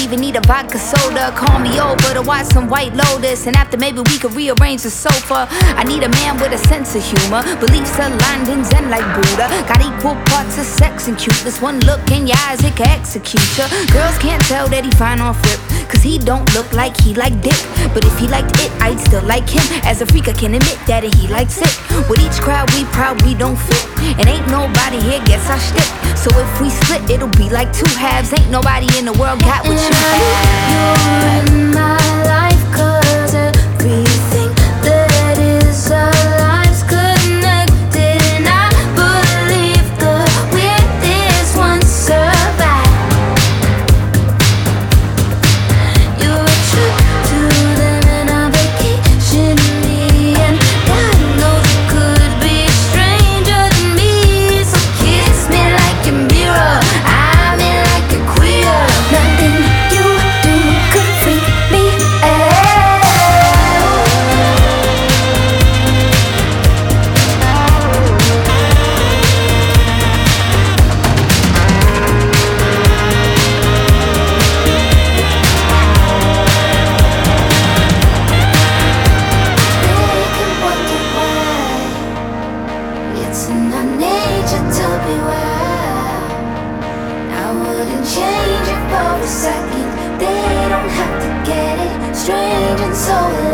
even need a vodka soda. Call me over to watch some White Lotus, and after maybe we could rearrange the sofa. I need a man with a sense of humor, beliefs aligned and zen like Buddha. Got equal parts of sex and cuteness. One look in your eyes, it can execute ya. Girls can't tell that he fine off rip, cause he don't look like he like dick. But if he liked it, I'd still like him. As a freak I can admit that he likes it. With each crowd we proud we don't fit, and ain't nobody here gets our shtick. So if we split, it'll be like two halves. Ain't nobody in the world got what you have. You're in my life, cause everything that is our lives connected. And I believe the weirdest one survive. You're a trip to them and a vacation in me, and God knows it could be stranger than me. So kiss me like a mirror, I'm in like a queer. Nothing you do could freak me out. They can wonder why. It's in our nature to be wild. I wouldn't change it for a second. They don't have to get it. Strange and so